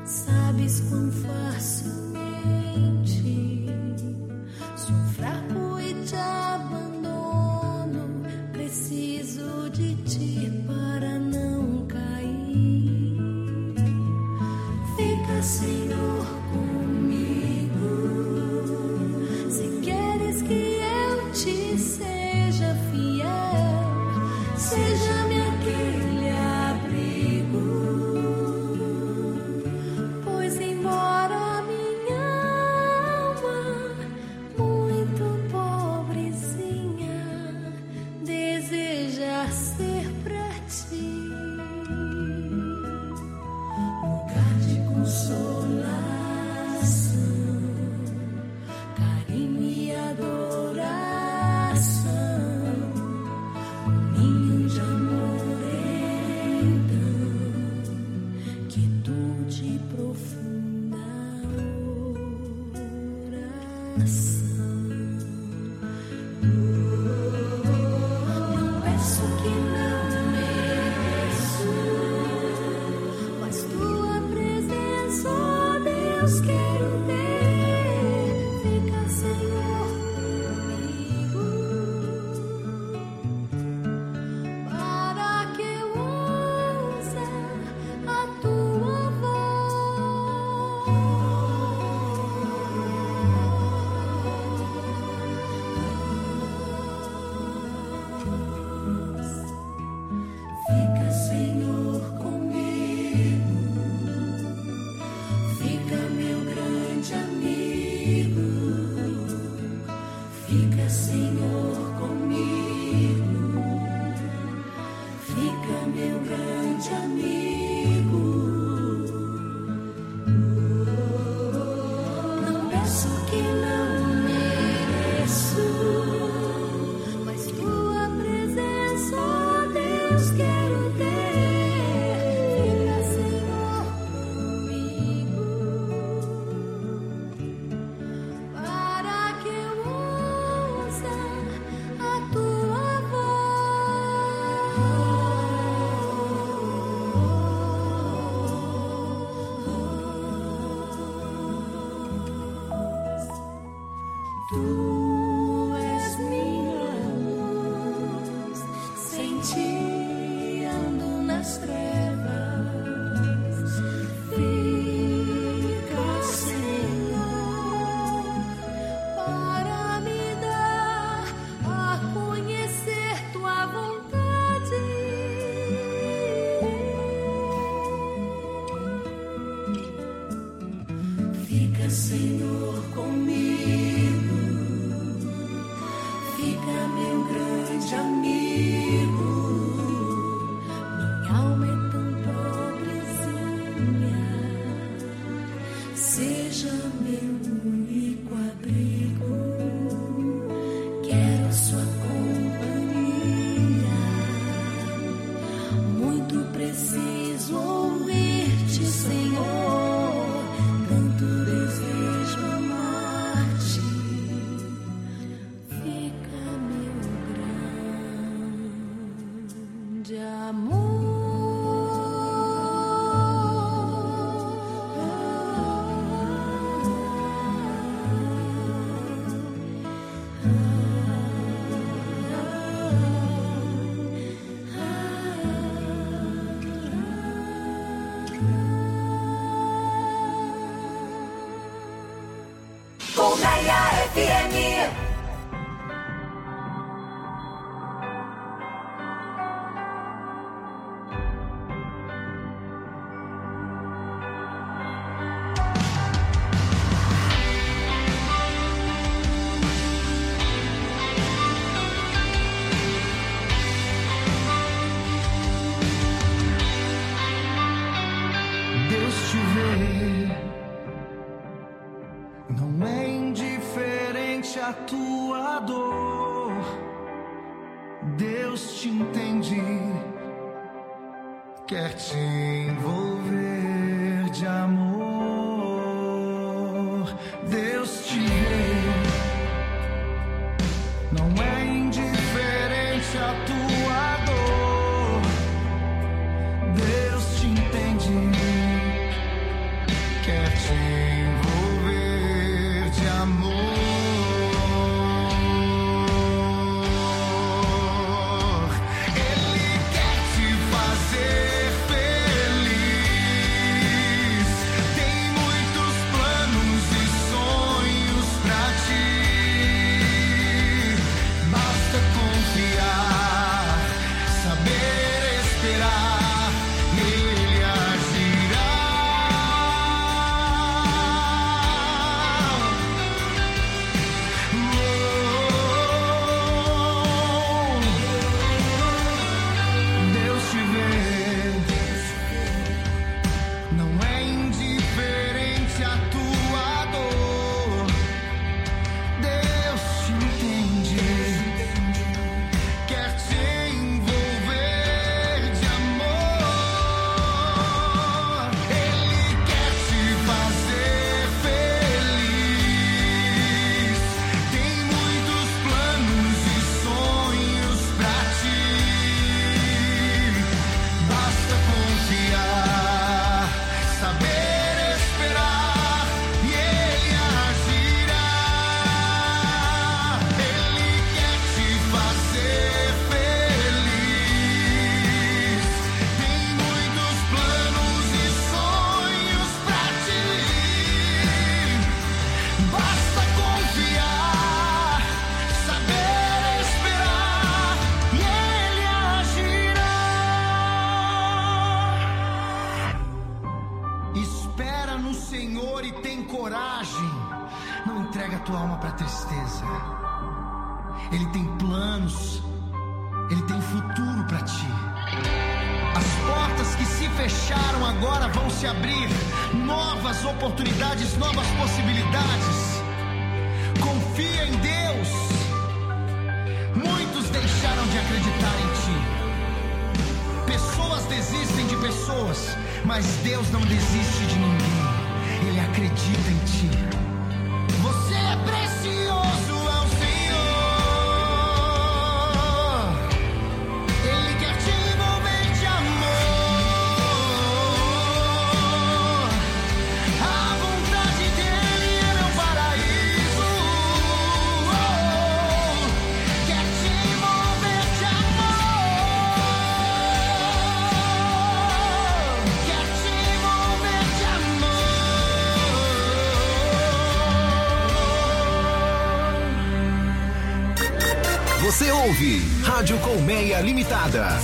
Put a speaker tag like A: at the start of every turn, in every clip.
A: Sabes quão facilmente sou fraco e te abandono. Preciso de ti para não cair. Fica, Senhor, comigo. Se queres que eu te seja fiel, seja-me aquele abrigo. Pois embora minha alma, muito pobrezinha, deseja ser pra ti lugar de consolação, carinho e adoração, ninho de amor, então, quietude profunda oração. Não peço que não mereço, mas tua presença, ó Deus, quero ter. Fica, Senhor, comigo, para que eu ouça a tua voz. Fica, Senhor, comigo. Fica, meu grande amigo. Fica, Senhor, comigo. Fica, meu grande amigo. Não peço que não mereço, mas tua presença, ó Deus, quero ter. Fica, Senhor, comigo, para que eu ouça a tua voz. Tu és minha luz, sem ti ando nas trevas. Fica, Senhor, para me dar a conhecer tua vontade. Fica, Senhor, comigo. Fica, meu grande amigo. Minha alma é tão pobrezinha. Seja meu único abrigo. Quero sua companhia. Muito preciso ouvir-te, Senhor. Tanto desejo amar-te. Fica, meu grande amor.
B: Colmeia FM.
C: Deus te vê, não é indiferente a tua dor. Deus te entende, quer te envolver de amor. Deus te vê, não é indiferente a tua dor. Deus te entende, quer te envolver de amor. Ele quer te fazer feliz. Tem muitos planos e sonhos pra ti. Basta confiar, saber esperar, e ele agirá. Deus te vê, não é indiferente a tua dor. Deus te entende, quer te envolver de amor. Ele quer te fazer feliz. Tem muitos planos e sonhos pra ti. Basta confiar, saber esperar, e ele agirá. Ele quer te fazer feliz. Tem muitos planos e sonhos pra ti. Basta confiar, saber esperar, e ele agirá. Espera no Senhor e tem coragem. Não entrega a tua alma pra tristeza. Ele tem planos, ele tem futuro pra ti. As portas que se fecharam agora vão se abrir. Novas oportunidades, novas possibilidades. Confia em Deus. Muitos deixaram de acreditar em ti. Pessoas desistem de pessoas, mas Deus não desiste de ninguém. Ele acredita em ti. Você é precioso ao Senhor. Ele quer te envolver de amor. A vontade dele é meu paraíso. Quer te envolver de amor. Quer te envolver de amor.
D: Você ouve Rádio Colmeia Limitada.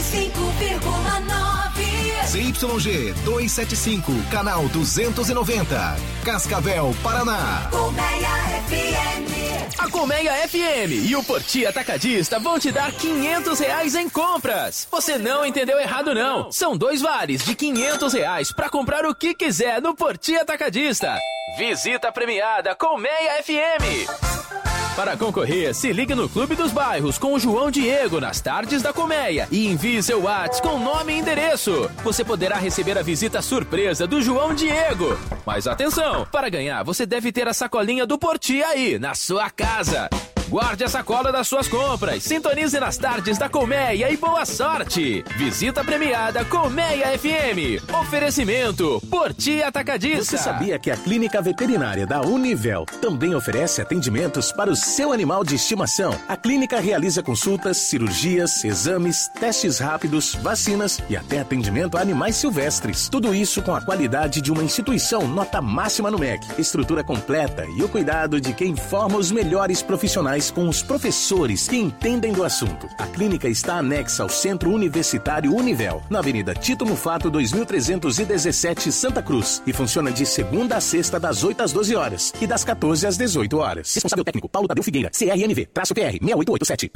A: 105,9.
D: ZYG 275, canal 290. Cascavel, Paraná.
B: Colmeia FM.
E: A Colmeia FM e o Porti Atacadista vão te dar R$500 em compras. Você não entendeu errado não. São 2 vales de R$500 para comprar o que quiser no Porti Atacadista. Visita premiada Colmeia FM. Para concorrer, se ligue no Clube dos Bairros com o João Diego nas tardes da Colmeia e envie seu WhatsApp com nome e endereço. Você poderá receber a visita surpresa do João Diego. Mas atenção, para ganhar você deve ter a sacolinha do Porti aí, na sua casa. Guarde a sacola das suas compras, sintonize nas tardes da Colmeia e boa sorte! Visita premiada Colmeia FM. Oferecimento Porti Atacadista.
F: Você sabia que a Clínica Veterinária da Univel também oferece atendimentos para o seu animal de estimação? A clínica realiza consultas, cirurgias, exames, testes rápidos, vacinas e até atendimento a animais silvestres. Tudo isso com a qualidade de uma instituição nota máxima no MEC. Estrutura completa e o cuidado de quem forma os melhores profissionais com os professores que entendem do assunto. A clínica está anexa ao Centro Universitário Univel, na Avenida Tito Mufato 2317, Santa Cruz, e funciona de segunda a sexta das 8 às 12 horas e das 14 às 18 horas. Responsável técnico Paulo Tadeu Figueira, CRNV-PR 6887.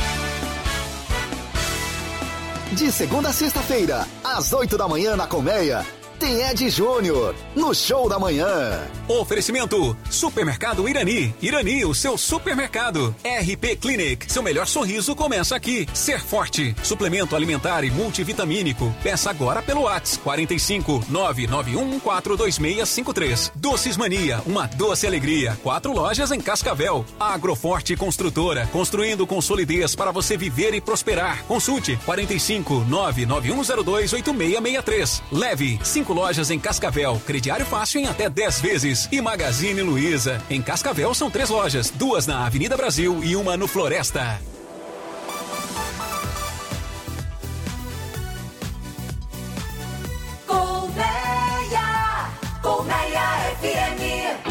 G: De segunda a sexta-feira, às 8 da manhã na Colmeia, tem Ed Júnior, no Show da Manhã.
H: Oferecimento, Supermercado Irani. Irani, o seu supermercado. RP Clinic, seu melhor sorriso começa aqui. Ser Forte, suplemento alimentar e multivitamínico. Peça agora pelo WhatsApp 45 991142653. Doces Mania, uma doce alegria. 4 lojas em Cascavel. Agroforte Construtora, construindo com solidez para você viver e prosperar. Consulte 45 991028663. Leve 5 5 lojas em Cascavel, crediário fácil em até 10 vezes. E Magazine Luiza. Em Cascavel são 3 lojas, 2 na Avenida Brasil e 1 no Floresta.
B: Colmeia FM.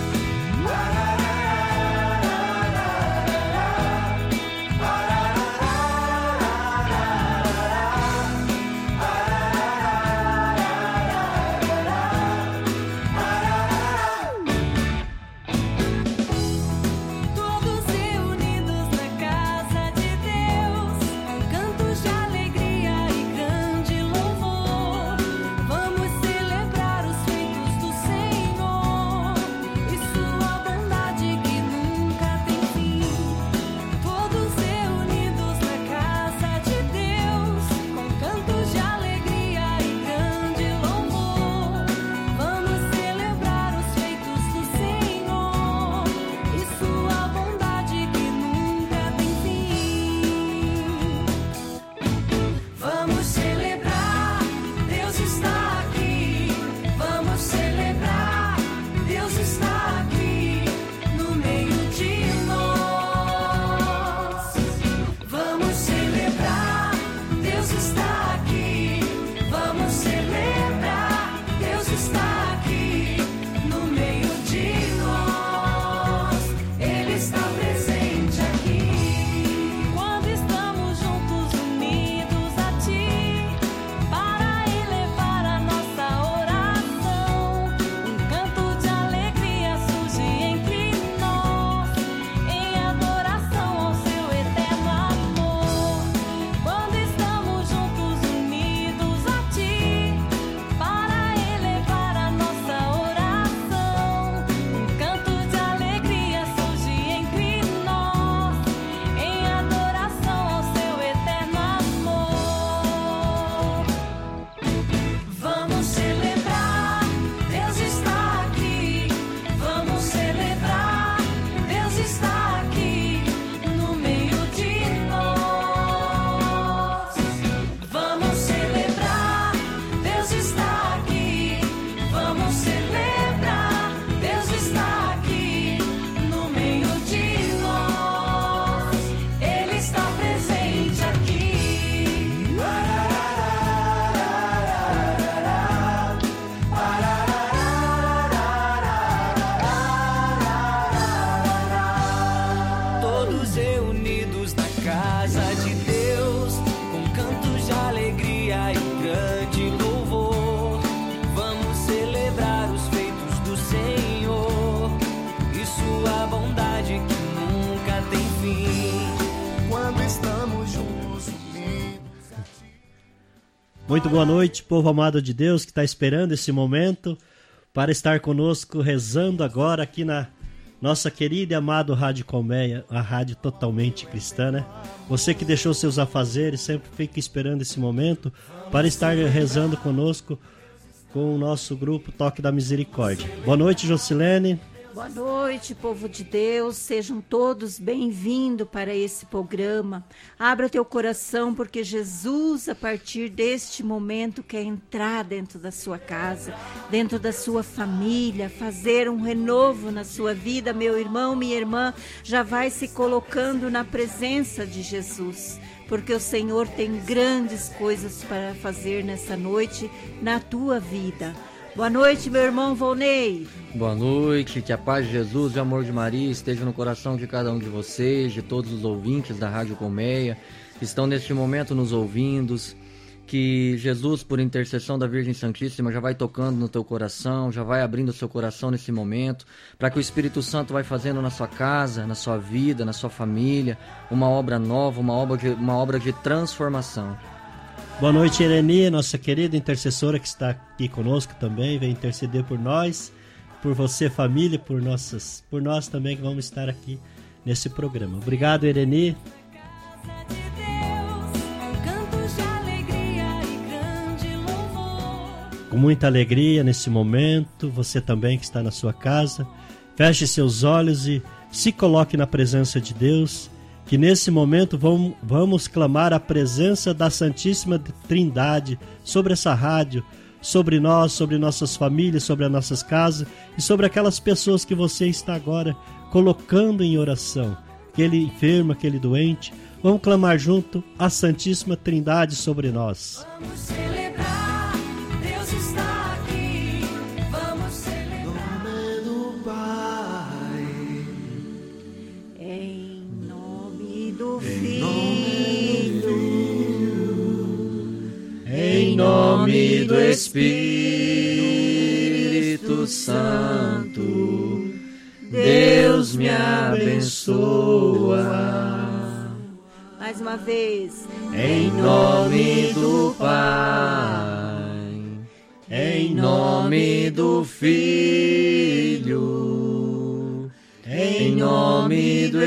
I: Muito boa noite, povo amado de Deus que está esperando esse momento para estar conosco rezando agora aqui na nossa querida e amada Rádio Colmeia, a rádio totalmente cristã, né? Você que deixou seus afazeres, sempre fica esperando esse momento para estar rezando conosco com o nosso grupo Toque da Misericórdia. Boa noite, Jocilene.
J: Boa noite, povo de Deus, sejam todos bem-vindos para esse programa. Abra teu coração, porque Jesus, a partir deste momento, quer entrar dentro da sua casa, dentro da sua família, fazer um renovo na sua vida. Meu irmão, minha irmã, já vai se colocando na presença de Jesus, porque o Senhor tem grandes coisas para fazer nessa noite na tua vida. Boa noite, meu irmão Volney.
K: Boa noite, que a paz de Jesus e o amor de Maria esteja no coração de cada um de vocês, de todos os ouvintes da Rádio Colmeia, que estão neste momento nos ouvindo. Que Jesus, por intercessão da Virgem Santíssima, já vai tocando no teu coração, já vai abrindo o seu coração nesse momento, para que o Espírito Santo vai fazendo na sua casa, na sua vida, na sua família, uma obra nova, uma obra de transformação.
I: Boa noite, Irene, nossa querida intercessora que está aqui conosco também, vem interceder por nós, por você, família, por nós também que vamos estar aqui nesse programa. Obrigado, Irene. Com muita alegria nesse momento, você também que está na sua casa, feche seus olhos e se coloque na presença de Deus, que nesse momento vamos clamar a presença da Santíssima Trindade sobre essa rádio, sobre nós, sobre nossas famílias, sobre as nossas casas e sobre aquelas pessoas que você está agora colocando em oração, aquele enfermo, aquele doente. Vamos clamar junto a Santíssima Trindade sobre nós.
A: Vamos celebrar, Deus está aqui. Vamos celebrar.
C: Em nome do Pai,
J: Em nome do
K: Em nome do Espírito Santo, Deus me abençoa.
J: Mais uma vez.
K: Em nome do Pai, em nome do Filho, em nome do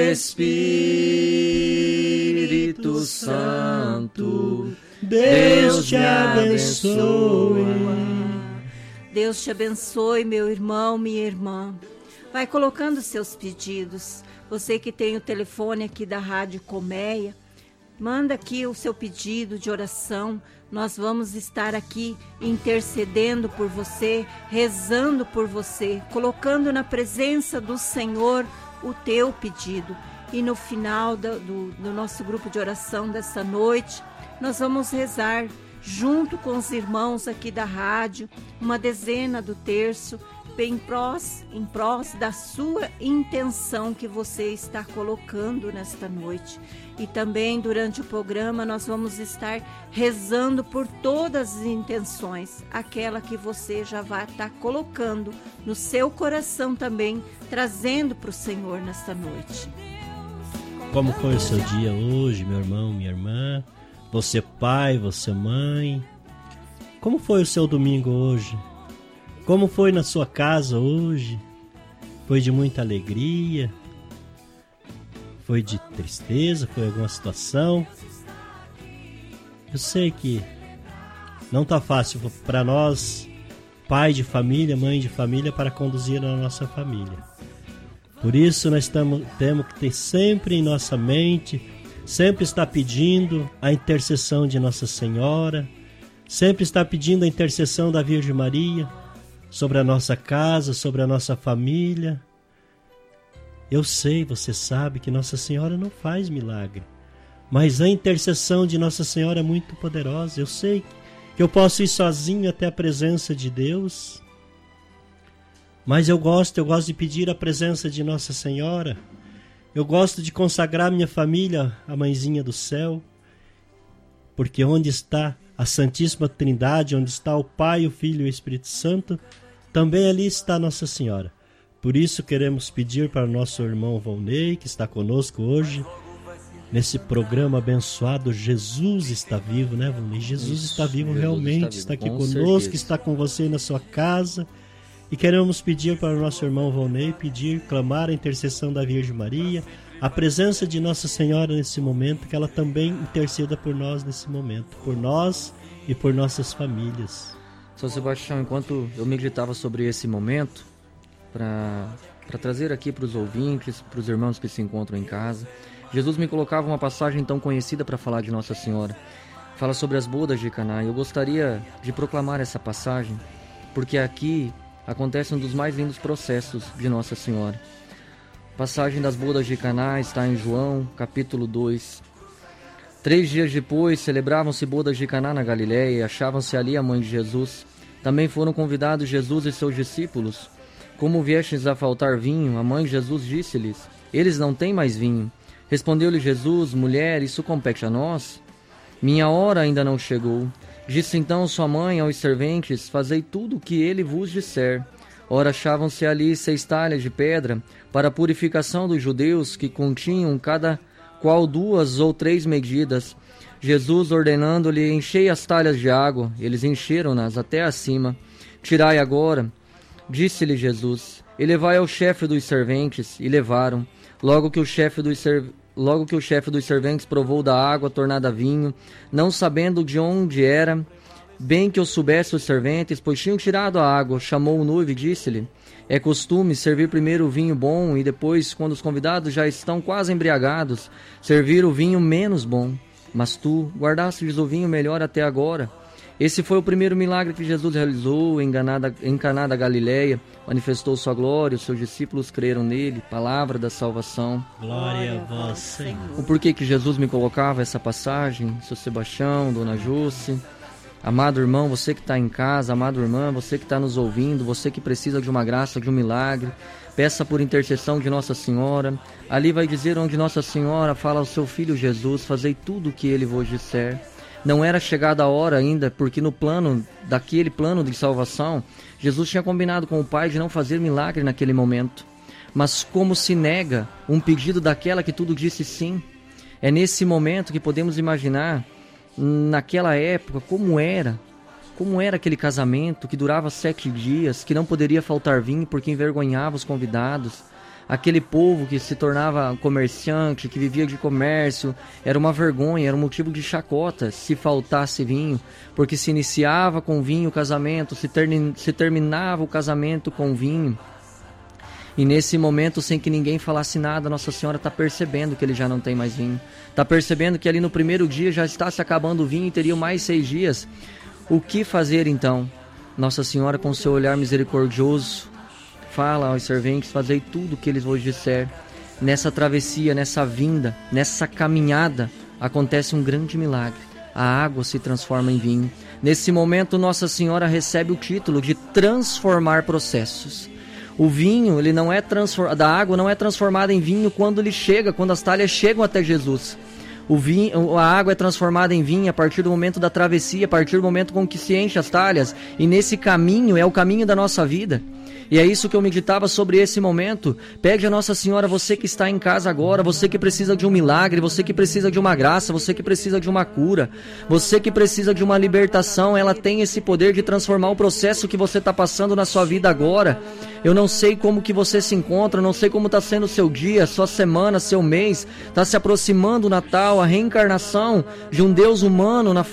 K: Espírito Santo, Deus te abençoe.
J: Deus te abençoe, meu irmão, minha irmã. Vai colocando seus pedidos. Você que tem o telefone aqui da Rádio Colmeia, manda aqui o seu pedido de oração. Nós vamos estar aqui intercedendo por você, rezando por você, colocando na presença do Senhor o teu pedido. E no final do nosso grupo de oração dessa noite, nós vamos rezar junto com os irmãos aqui da rádio, uma dezena do terço, em prós da sua intenção que você está colocando nesta noite. E também durante o programa nós vamos estar rezando por todas as intenções, aquela que você já vai estar colocando no seu coração também, trazendo para o Senhor nesta noite.
I: Como foi o seu dia hoje, meu irmão, minha irmã? Você pai, você mãe? Como foi o seu domingo hoje? Como foi na sua casa hoje? Foi de muita alegria? Foi de tristeza? Foi alguma situação? Eu sei que não está fácil para nós, pai de família, mãe de família, para conduzir a nossa família. Por isso nós temos que ter sempre em nossa mente, sempre estar pedindo a intercessão de Nossa Senhora, sempre estar pedindo a intercessão da Virgem Maria sobre a nossa casa, sobre a nossa família. Eu sei, você sabe que Nossa Senhora não faz milagre, mas a intercessão de Nossa Senhora é muito poderosa. Eu sei que eu posso ir sozinho até a presença de Deus, mas eu gosto de pedir a presença de Nossa Senhora. Eu gosto de consagrar minha família à Mãezinha do Céu, porque onde está a Santíssima Trindade, onde está o Pai, o Filho e o Espírito Santo, também ali está Nossa Senhora. Por isso queremos pedir para o nosso irmão Volney, que está conosco hoje, nesse programa abençoado, Jesus está vivo, né, Volney? Jesus está vivo, realmente, está aqui conosco, está com você na sua casa. E queremos pedir para o nosso irmão Volney, clamar a intercessão da Virgem Maria, a presença de Nossa Senhora nesse momento, que ela também interceda por nós nesse momento, por nós e por nossas famílias.
K: São Sebastião, enquanto eu meditava sobre esse momento, para trazer aqui para os ouvintes, para os irmãos que se encontram em casa, Jesus me colocava uma passagem tão conhecida para falar de Nossa Senhora. Fala sobre as bodas de Caná. Eu gostaria de proclamar essa passagem, porque aqui acontece um dos mais lindos processos de Nossa Senhora. A passagem das bodas de Caná está em João, capítulo 2. 3 dias depois, celebravam-se bodas de Caná na Galiléia e achavam-se ali a mãe de Jesus. Também foram convidados Jesus e seus discípulos. Como viestes a faltar vinho, a mãe de Jesus disse-lhes: eles não têm mais vinho. Respondeu-lhe Jesus: mulher, isso compete a nós? Minha hora ainda não chegou. Disse então sua mãe aos serventes: fazei tudo o que ele vos disser. Ora, achavam-se ali 6 talhas de pedra para a purificação dos judeus, que continham cada qual 2 ou 3 medidas. Jesus, ordenando-lhe: enchei as talhas de água. Eles encheram-nas até acima. Tirai agora, disse-lhe Jesus, e levai ao chefe dos serventes. E levaram. Logo que o chefe dos serventes provou da água tornada vinho, não sabendo de onde era, bem que o soubesse os serventes, pois tinham tirado a água, chamou o noivo e disse-lhe: é costume servir primeiro o vinho bom e depois, quando os convidados já estão quase embriagados, servir o vinho menos bom. Mas tu guardastes o vinho melhor até agora. Esse foi o primeiro milagre que Jesus realizou em Caná da Galileia. Manifestou sua glória, os seus discípulos creram nele. Palavra da salvação.
I: Glória a vós, Senhor.
K: O porquê que Jesus me colocava essa passagem? Seu Sebastião, Dona Jússi. Amado irmão, você que está em casa, amado irmã, você que está nos ouvindo, você que precisa de uma graça, de um milagre, peça por intercessão de Nossa Senhora. Ali vai dizer onde Nossa Senhora fala ao seu Filho Jesus: fazei tudo o que ele vos disser. Não era chegada a hora ainda, porque daquele plano de salvação, Jesus tinha combinado com o Pai de não fazer milagre naquele momento. Mas como se nega um pedido daquela que tudo disse sim? É nesse momento que podemos imaginar, naquela época, como era aquele casamento que durava 7 dias, que não poderia faltar vinho porque envergonhava os convidados. Aquele povo que se tornava comerciante, que vivia de comércio, era uma vergonha, era um motivo de chacota se faltasse vinho, porque se iniciava com vinho o casamento, se terminava o casamento com vinho. E nesse momento, sem que ninguém falasse nada, Nossa Senhora está percebendo que ele já não tem mais vinho. Está percebendo que ali no primeiro dia já está se acabando o vinho e teriam mais 6 dias. O que fazer então? Nossa Senhora, com seu olhar misericordioso, fala aos serventes: fazei tudo o que eles vos disser. Nessa travessia, nessa vinda, nessa caminhada, acontece um grande milagre. A água se transforma em vinho. Nesse momento, Nossa Senhora recebe o título de transformar processos. O vinho, ele não é da água não é transformada em vinho quando as talhas chegam até Jesus. A água é transformada em vinho a partir do momento da travessia, a partir do momento com que se enche as talhas. E nesse caminho, é o caminho da nossa vida. E é isso que eu meditava sobre esse momento. Pede a Nossa Senhora, você que está em casa agora, você que precisa de um milagre, você que precisa de uma graça, você que precisa de uma cura, você que precisa de uma libertação. Ela tem esse poder de transformar o processo que você está passando na sua vida agora. Eu não sei como que você se encontra, eu não sei como está sendo o seu dia, sua semana, seu mês. Está se aproximando o Natal, a reencarnação de um Deus humano, na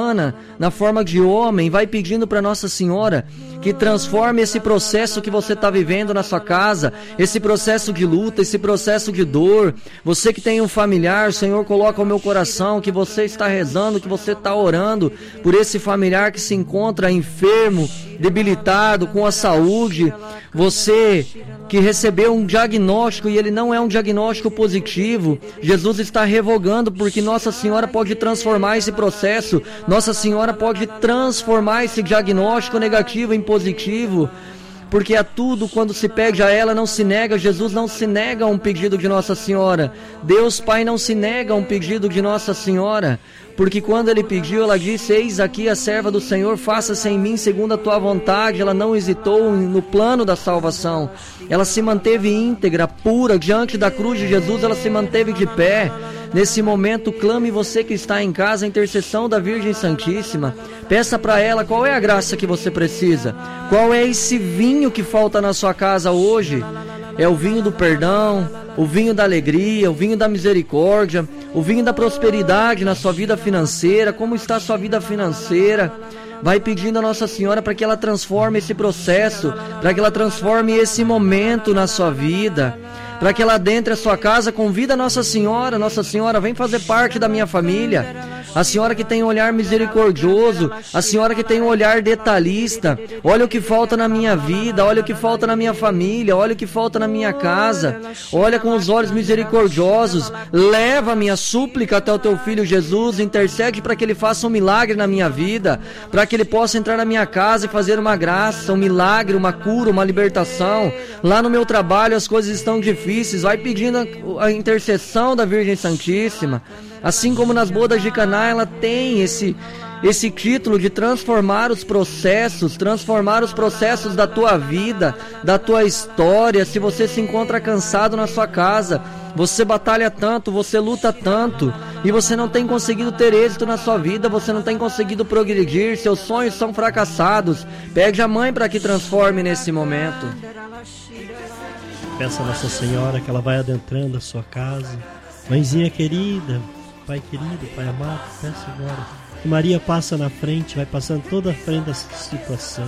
K: forma de homem. Vai pedindo para Nossa Senhora que transforme esse processo que você está vivendo na sua casa, esse processo de luta, esse processo de dor. Você que tem um familiar, o Senhor coloca ao meu coração que você está rezando, que você está orando por esse familiar que se encontra enfermo, debilitado, com a saúde. Você que recebeu um diagnóstico e ele não é um diagnóstico positivo, Jesus está revogando, porque Nossa Senhora pode transformar esse processo. Nossa Senhora pode transformar esse diagnóstico negativo em positivo, porque a tudo, quando se pede a ela, não se nega. Jesus não se nega a um pedido de Nossa Senhora. Deus Pai não se nega a um pedido de Nossa Senhora, porque quando ele pediu, ela disse: eis aqui a serva do Senhor, faça-se em mim segundo a tua vontade. Ela não hesitou no plano da salvação. Ela se manteve íntegra, pura, diante da cruz de Jesus. Ela se manteve de pé. Nesse momento, clame você que está em casa a intercessão da Virgem Santíssima. Peça para ela qual é a graça que você precisa. Qual é esse vinho que falta na sua casa hoje? É o vinho do perdão, o vinho da alegria, o vinho da misericórdia, o vinho da prosperidade na sua vida financeira. Como está a sua vida financeira? Vai pedindo a Nossa Senhora para que ela transforme esse processo, para que ela transforme esse momento na sua vida, para que ela adentre a sua casa. Convida a Nossa Senhora: Nossa Senhora, vem fazer parte da minha família. A Senhora que tem um olhar misericordioso, a Senhora que tem um olhar detalhista. Olha o que falta na minha vida, olha o que falta na minha família, olha o que falta na minha casa. Olha com os olhos misericordiosos, leva a minha súplica até o teu Filho Jesus, intercede para que ele faça um milagre na minha vida, para que ele possa entrar na minha casa e fazer uma graça, um milagre, uma cura, uma libertação. Lá no meu trabalho as coisas estão difíceis, vai pedindo a intercessão da Virgem Santíssima. Assim como nas bodas de Caná, ela tem esse título de transformar os processos da tua vida, da tua história. Se você se encontra cansado na sua casa, você batalha tanto, você luta tanto, e você não tem conseguido ter êxito na sua vida, você não tem conseguido progredir, seus sonhos são fracassados, pede a mãe para que transforme nesse momento.
I: Peça a Nossa Senhora que ela vai adentrando a sua casa. Mãezinha querida, Pai querido, Pai amado, peço agora que Maria passa na frente, vai passando toda a frente dessa situação.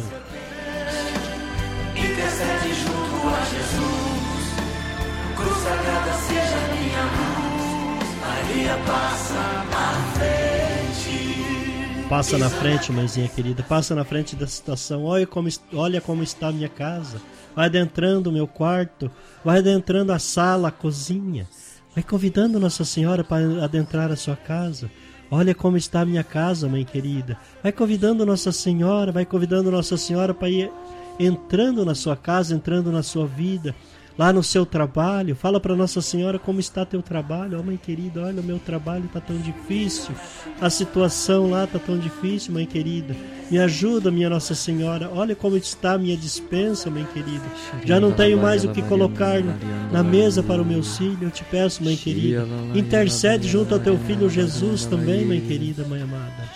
A: Intercede junto a Jesus, cruz sagrada seja minha luz, Maria passa na frente.
I: Passa na frente, mãezinha querida, passa na frente da situação. Olha como está a minha casa. Vai adentrando o meu quarto, vai adentrando a sala, a cozinha. Vai convidando Nossa Senhora para adentrar a sua casa. Olha como está a minha casa, mãe querida. Vai convidando Nossa Senhora para ir entrando na sua casa, entrando na sua vida. Lá no seu trabalho, fala para Nossa Senhora como está teu trabalho. Mãe querida, olha, o meu trabalho está tão difícil, a situação lá está tão difícil, mãe querida. Me ajuda, minha Nossa Senhora. Olha como está a minha despensa, mãe querida. Já não tenho mais o que colocar na mesa para o meu filho. Eu te peço, mãe querida, intercede junto ao teu filho Jesus também, mãe querida, mãe amada.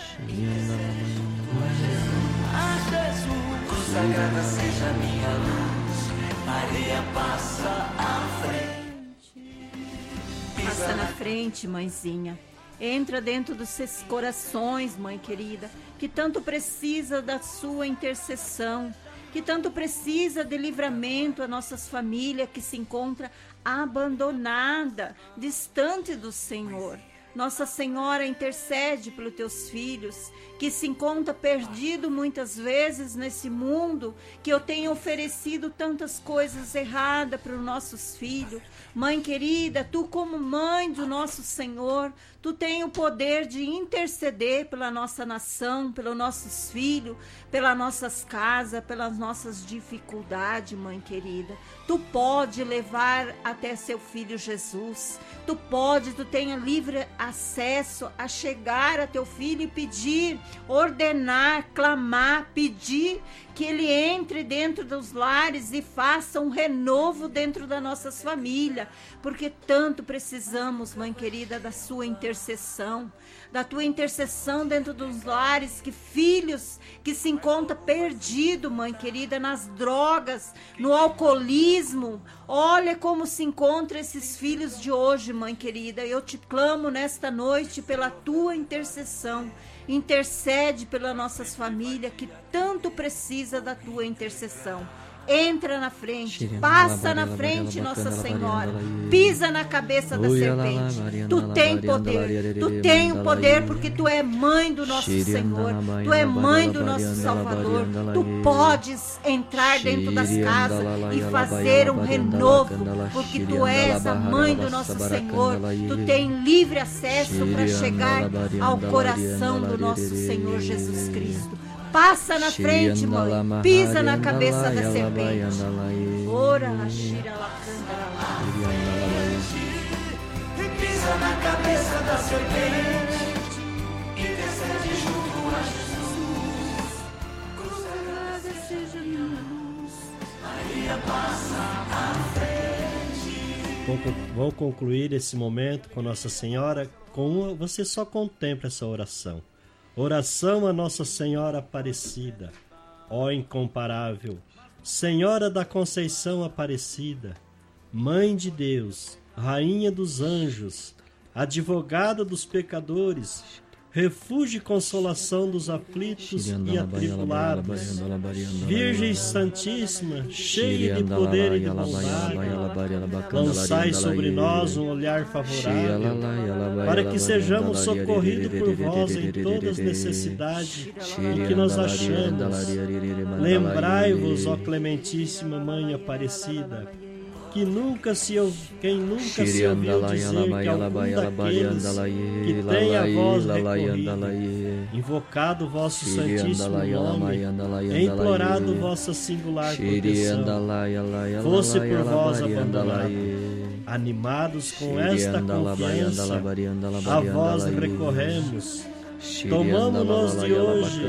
A: A Jesus, consagrada seja minha luz. Maria passa à frente.
J: Passa na frente, mãezinha. Entra dentro dos seus corações, mãe querida, que tanto precisa da sua intercessão, que tanto precisa de livramento a nossas famílias que se encontra abandonada, distante do Senhor. Nossa Senhora intercede pelos teus filhos, que se encontra perdido muitas vezes nesse mundo, que eu tenho oferecido tantas coisas erradas para os nossos filhos. Mãe querida, tu como mãe do nosso Senhor, tu tem o poder de interceder pela nossa nação, pelos nossos filhos, pelas nossas casas, pelas nossas dificuldades, mãe querida. Tu pode levar até seu filho Jesus. Tu tenha livre acesso a chegar a teu filho e pedir, ordenar, clamar, pedir que ele entre dentro dos lares e faça um renovo dentro das nossas famílias, porque tanto precisamos, mãe querida, da sua intercessão, da tua intercessão dentro dos lares, que filhos que se encontram perdidos, mãe querida, nas drogas, no alcoolismo. Olha como se encontram esses filhos de hoje, mãe querida. Eu te clamo nesta noite pela tua intercessão. Intercede pelas nossas famílias que tanto precisa da tua intercessão. Entra na frente, passa na frente, Nossa Senhora, pisa na cabeça da serpente. Tu tem o poder porque tu é mãe do nosso Senhor, tu é mãe do nosso Salvador. Tu podes entrar dentro das casas e fazer um renovo, porque tu és a mãe do nosso Senhor. Tu tem livre acesso para chegar ao coração do nosso Senhor Jesus Cristo. Passa na frente, mãe. Pisa na cabeça da serpente. Ora, Shira Lacanda.
A: Pisa na cabeça da serpente. Intercede junto a Jesus. Consagrada seja minha luz. Maria passa à frente.
I: Vou concluir esse momento com Nossa Senhora. Você só contempla essa oração. Oração a Nossa Senhora Aparecida, ó incomparável, Senhora da Conceição Aparecida, Mãe de Deus, Rainha dos Anjos, Advogada dos pecadores, refúgio e consolação dos aflitos e atribulados, Virgem Santíssima, cheia de poder e de bondade, lançai sobre nós um olhar favorável, para que sejamos socorridos por vós em todas as necessidades em que nos achamos. Lembrai-vos, ó Clementíssima Mãe Aparecida, quem nunca se ouviu dizer que algum daqueles que tem a vós recorrido, invocado o vosso santíssimo nome, implorado vossa singular proteção, fosse por vós abandonado. Animados com esta confiança, a vós recorremos. Tomamo-nos de hoje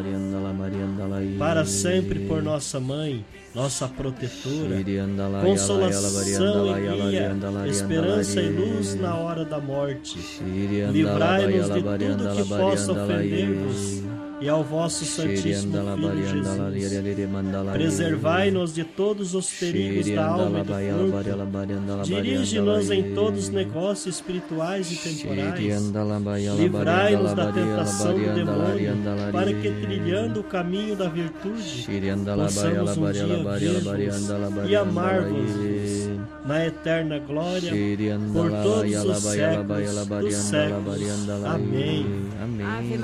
I: para sempre por nossa mãe, nossa protetora, consolação e guia, esperança e luz na hora da morte. Livrai-nos de tudo que possa ofender-vos e ao vosso Santíssimo Filho Jesus. Preservai-nos de todos os perigos da alma e do corpo. Dirige-nos em todos os negócios espirituais e temporais. Livrai-nos da tentação do demônio, para que, trilhando o caminho da virtude, possamos um dia ver-vos e amar-vos na eterna glória por todos os séculos dos séculos. Amém.
J: Ave Maria,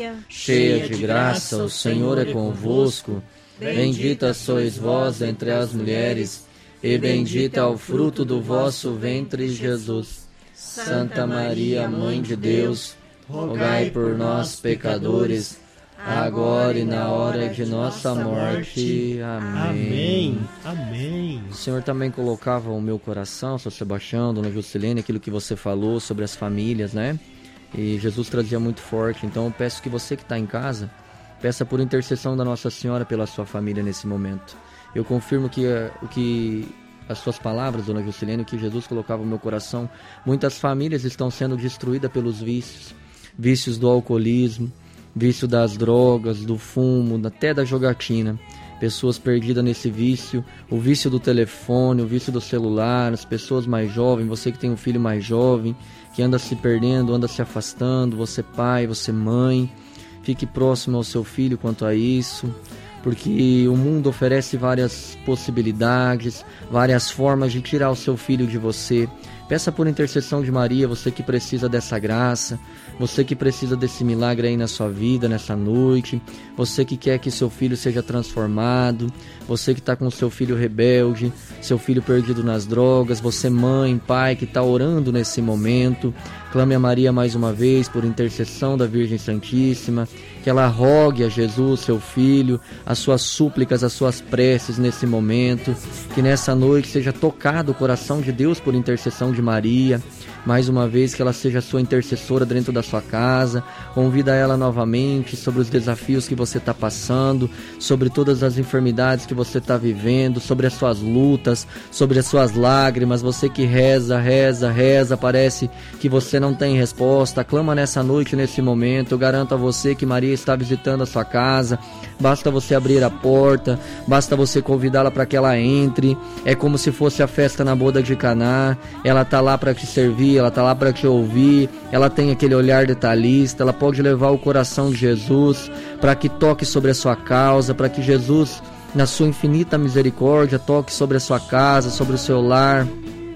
J: Maria,
K: cheia de graça, o Senhor é convosco. Bendita sois vós entre as mulheres, e bendito é o fruto do vosso ventre, Jesus. Santa Maria, Mãe de Deus, rogai por nós, pecadores, agora e na hora de nossa morte. Amém.
I: Amém.
K: O Senhor também colocava o meu coração, São Sebastião, Dona Juscelene, aquilo que você falou sobre as famílias, né? E Jesus trazia muito forte. Então eu peço que você que está em casa, peça por intercessão da Nossa Senhora pela sua família nesse momento. Eu confirmo que as suas palavras, Dona Juscelene, o que Jesus colocava no meu coração, muitas famílias estão sendo destruídas pelos vícios. Vícios do alcoolismo, vício das drogas, do fumo, até da jogatina. Pessoas perdidas nesse vício, o vício do telefone, o vício do celular, as pessoas mais jovens, você que tem um filho mais jovem, que anda se perdendo, anda se afastando, você pai, você mãe, fique próximo ao seu filho quanto a isso, porque o mundo oferece várias possibilidades, várias formas de tirar o seu filho de você. Peça por intercessão de Maria, você que precisa dessa graça, você que precisa desse milagre aí na sua vida, nessa noite, você que quer que seu filho seja transformado, você que está com seu filho rebelde, seu filho perdido nas drogas, você mãe, pai que está orando nesse momento, clame a Maria mais uma vez por intercessão da Virgem Santíssima, que ela rogue a Jesus, seu filho, as suas súplicas, as suas preces nesse momento, que nessa noite seja tocado o coração de Deus por intercessão de Maria, mais uma vez que ela seja sua intercessora dentro da sua casa, convida ela novamente sobre os desafios que você está passando, sobre todas as enfermidades que você está vivendo, sobre as suas lutas, sobre as suas lágrimas, você que reza, parece que você não tem resposta, clama nessa noite, nesse momento, eu garanto a você que Maria está visitando a sua casa, basta você abrir a porta, basta você convidá-la para que ela entre, é como se fosse a festa na boda de Caná, ela está lá para te servir, ela está lá para te ouvir, ela tem aquele olhar detalhista, ela pode levar o coração de Jesus para que toque sobre a sua causa, para que Jesus, na sua infinita misericórdia, toque sobre a sua casa, sobre o seu lar,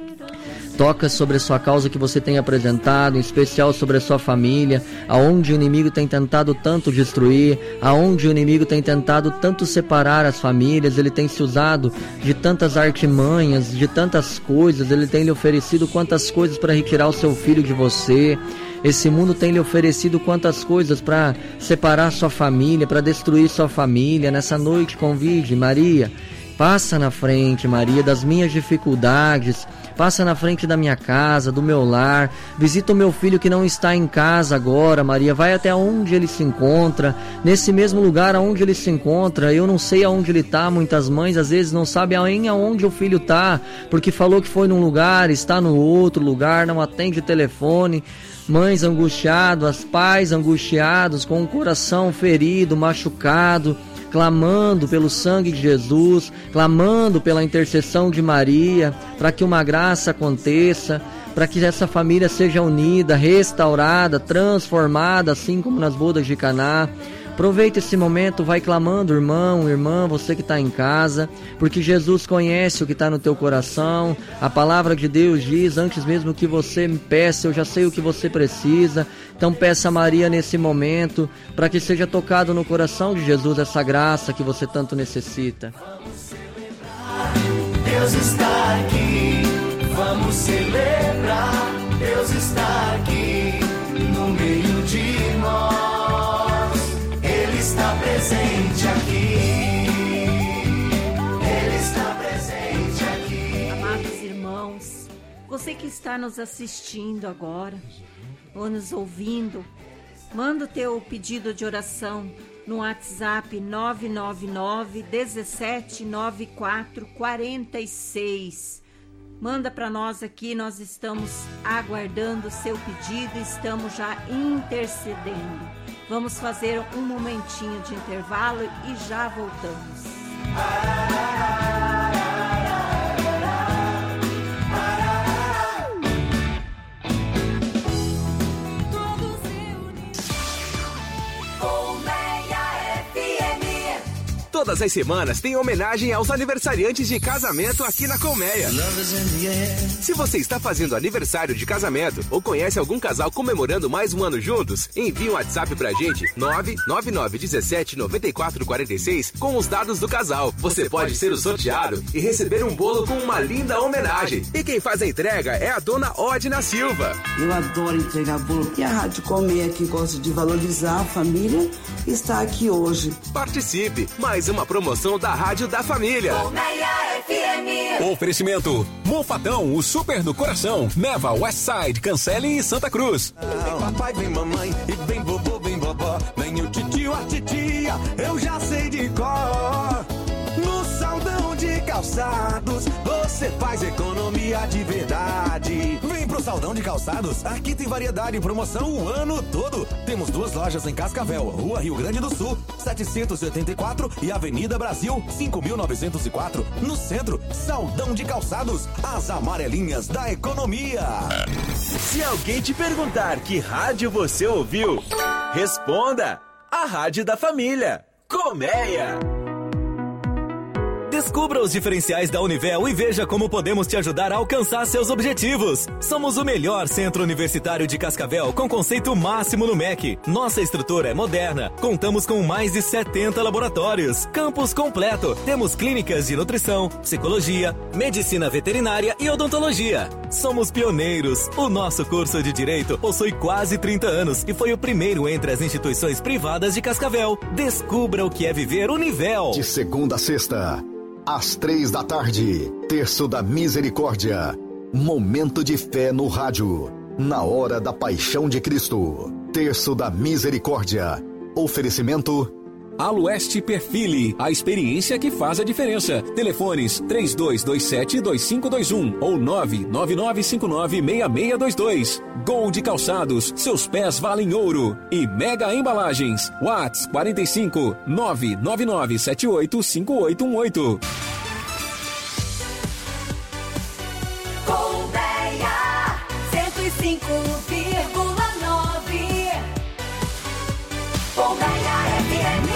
K: toca sobre a sua causa que você tem apresentado, em especial sobre a sua família, aonde o inimigo tem tentado tanto destruir, aonde o inimigo tem tentado tanto separar as famílias, ele tem se usado de tantas artimanhas, de tantas coisas, ele tem lhe oferecido quantas coisas para retirar o seu filho de você. Esse mundo tem lhe oferecido quantas coisas para separar sua família, para destruir sua família. Nessa noite convide Maria, passa na frente, Maria, das minhas dificuldades, passa na frente da minha casa, do meu lar, visita o meu filho que não está em casa agora, Maria, vai até onde ele se encontra, nesse mesmo lugar aonde ele se encontra, eu não sei aonde ele está, muitas mães às vezes não sabem aonde o filho está, porque falou que foi num lugar, está no outro lugar, não atende telefone, mães angustiadas, pais angustiados, com o coração ferido, machucado, clamando pelo sangue de Jesus, clamando pela intercessão de Maria, para que uma graça aconteça, para que essa família seja unida, restaurada, transformada, assim como nas bodas de Caná. Aproveita esse momento, vai clamando, irmão, irmã, você que está em casa, porque Jesus conhece o que está no teu coração. A palavra de Deus diz, antes mesmo que você me peça, eu já sei o que você precisa. Então peça a Maria nesse momento, para que seja tocado no coração de Jesus essa graça que você tanto necessita.
A: Deus está aqui, vamos celebrar. Deus está aqui, no meio de nós. Ele está presente aqui. Ele está presente aqui.
J: Amados irmãos, você que está nos assistindo agora, ou nos ouvindo, manda o teu pedido de oração no WhatsApp 999 17 94 46. Manda para nós aqui, nós estamos aguardando o seu pedido, estamos já intercedendo. Vamos fazer um momentinho de intervalo e já voltamos.
L: Todas as semanas tem homenagem aos aniversariantes de casamento aqui na Colmeia. Se você está fazendo aniversário de casamento ou conhece algum casal comemorando mais um ano juntos, envie um WhatsApp pra gente, 999179446, com os dados do casal. Você pode ser o sorteado e receber um bolo com uma linda homenagem. E quem faz a entrega é a dona Odina Silva.
M: Eu adoro entregar bolo. E a Rádio Colmeia, que gosta de valorizar a família, está aqui hoje.
L: Participe! Mais uma promoção da Rádio da Família.
B: Colmeia FM.
H: Oferecimento: Mofatão, o super do coração. Neva, Westside, Cancele e Santa Cruz.
A: Vem papai, vem mamãe, e vem vovô, vem vovó. Vem o titio, a titia, eu já sei de cor. No Saldão de Calçados, você faz economia de verdade. Vem pro Saldão de Calçados, aqui tem variedade e promoção o ano todo. Temos 2 lojas em Cascavel, Rua Rio Grande do Sul, 784 e Avenida Brasil, 5904. No centro, Saldão de Calçados, as amarelinhas da economia.
N: Se alguém te perguntar que rádio você ouviu, responda: a Rádio da Família, Colmeia. Descubra os diferenciais da Univel e veja como podemos te ajudar a alcançar seus objetivos. Somos o melhor centro universitário de Cascavel com conceito máximo no MEC. Nossa estrutura é moderna. Contamos com mais de 70 laboratórios. Campus completo. Temos clínicas de nutrição, psicologia, medicina veterinária e odontologia. Somos pioneiros. O nosso curso de Direito possui quase 30 anos e foi o primeiro entre as instituições privadas de Cascavel. Descubra o que é viver Univel.
G: De segunda a sexta, às 3 da tarde, Terço da Misericórdia. Momento de fé no rádio. Na hora da paixão de Cristo. Terço da Misericórdia. Oferecimento:
H: Alueste Perfile, a experiência que faz a diferença. Telefones 3227-2521 ou 99959-6622. Gold Calçados, seus pés valem ouro. E Mega Embalagens, WhatsApp 45 999785818.
B: Colmeia 105,9. Colmeia FM.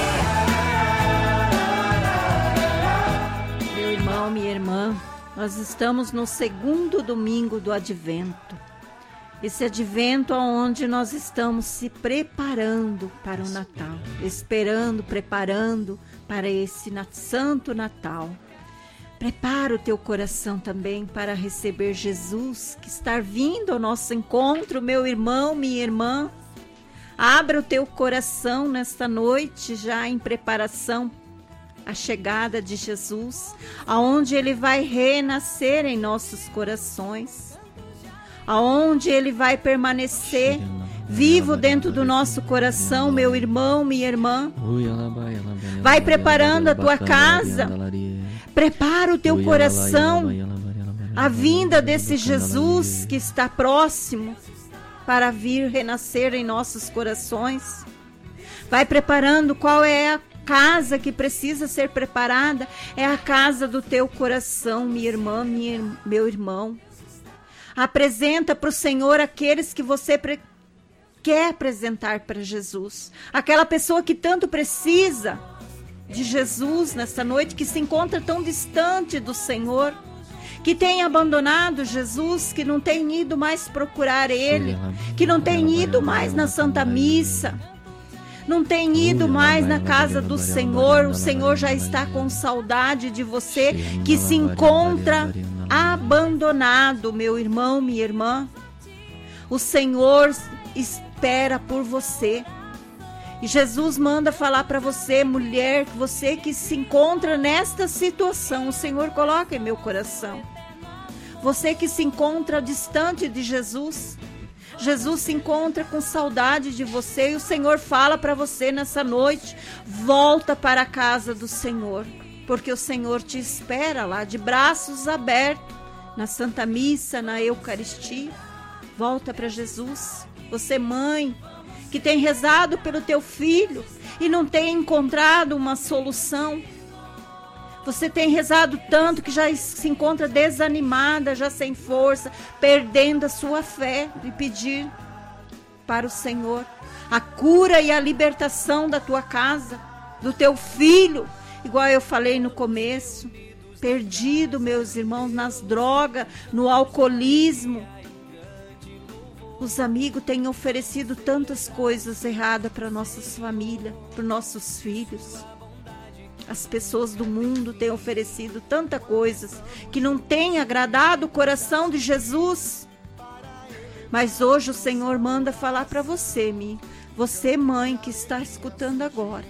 J: Meu irmão, minha irmã, nós estamos no segundo domingo do Advento. Esse Advento onde nós estamos se preparando para o Natal, esperando, preparando para esse Santo Natal. Prepara o teu coração também para receber Jesus, que está vindo ao nosso encontro, meu irmão, minha irmã. Abra o teu coração nesta noite, já em preparação à chegada de Jesus, aonde Ele vai renascer em nossos corações, aonde Ele vai permanecer vivo dentro do nosso coração, meu irmão, minha irmã. Vai preparando a tua casa, prepara o teu coração, a vinda desse Jesus que está próximo para vir renascer em nossos corações. Vai preparando qual é a casa que precisa ser preparada. É a casa do teu coração, minha irmã, meu irmão. Apresenta para o Senhor aqueles que você quer apresentar para Jesus. Aquela pessoa que tanto precisa de Jesus nessa noite, que se encontra tão distante do Senhor, que tem abandonado Jesus, que não tem ido mais procurar Ele, que não tem ido mais na Santa Missa, não tem ido mais na casa do Senhor. O Senhor já está com saudade de você, que se encontra abandonado, meu irmão, minha irmã. O Senhor espera por você. E Jesus manda falar para você, mulher, você que se encontra nesta situação, o Senhor coloca em meu coração. Você que se encontra distante de Jesus, Jesus se encontra com saudade de você e o Senhor fala para você nessa noite: volta para a casa do Senhor, porque o Senhor te espera lá de braços abertos, na Santa Missa, na Eucaristia. Volta para Jesus. Você, mãe, que tem rezado pelo teu filho e não tem encontrado uma solução. Você tem rezado tanto que já se encontra desanimada, já sem força, perdendo a sua fé, e pedir para o Senhor a cura e a libertação da tua casa, do teu filho igual eu falei no começo, perdido, meus irmãos, nas drogas, no alcoolismo. Os amigos têm oferecido tantas coisas erradas para nossas famílias, para nossos filhos. As pessoas do mundo têm oferecido tantas coisas que não têm agradado o coração de Jesus. Mas hoje o Senhor manda falar para você, você mãe que está escutando agora.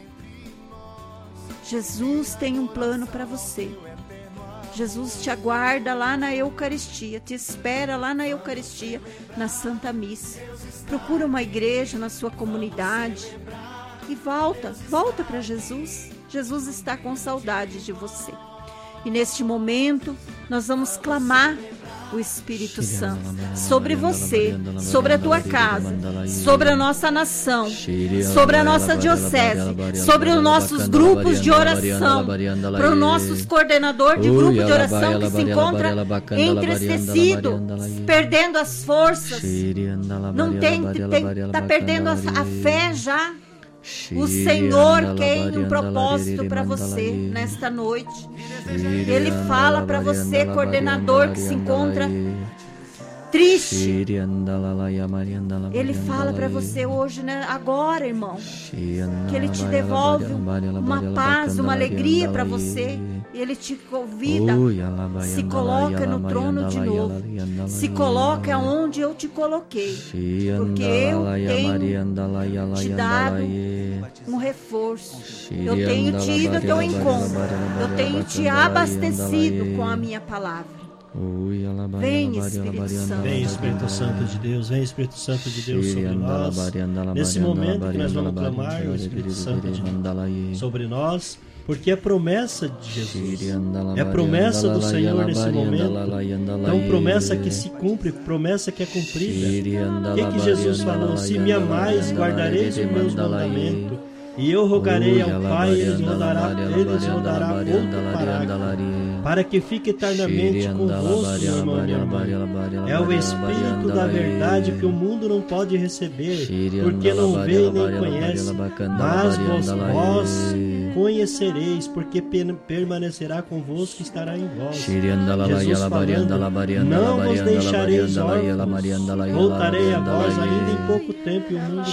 J: Jesus tem um plano para você. Jesus te aguarda lá na Eucaristia, te espera lá na Eucaristia, na Santa Missa. Procura uma igreja na sua comunidade e volta para Jesus. Jesus está com saudade de você. E neste momento, nós vamos clamar o Espírito Santo sobre você, sobre a tua casa, sobre a nossa nação, sobre a nossa diocese, sobre os nossos grupos de oração, para os nossos coordenadores de grupo de oração que se encontra entristecido, perdendo as forças, está perdendo a fé já. O Senhor tem um propósito para você nesta noite. Ele fala para você, coordenador que se encontra triste. Ele fala para você hoje, né, agora, irmão, que Ele te devolve uma paz, uma alegria para você. Ele te convida, se coloca no trono de novo, se coloca onde eu te coloquei, porque eu tenho te dado um reforço, eu tenho te ido ao teu encontro, eu tenho te abastecido com a minha palavra. Vem, Espírito Santo.
I: Vem, Espírito Santo de Deus. Vem, Espírito Santo de Deus sobre nós. Nesse momento que nós vamos clamar o Espírito Santo de Deus sobre nós, porque é promessa de Jesus, é promessa do Senhor nesse momento. Então, promessa que se cumpre, promessa que é cumprida. O que Jesus falou? Se me amais, guardareis os meus mandamentos. E eu rogarei ao Pai, Ele nos dará outro paráclito, para que fique eternamente convosco, meu irmão, minha irmã. É o Espírito da verdade que o mundo não pode receber, porque não vê nem conhece, mas vós conhecereis, porque permanecerá convosco e estará em vós. Jesus falando, não vos deixareis órfãos, voltarei a vós ainda em pouco tempo e o mundo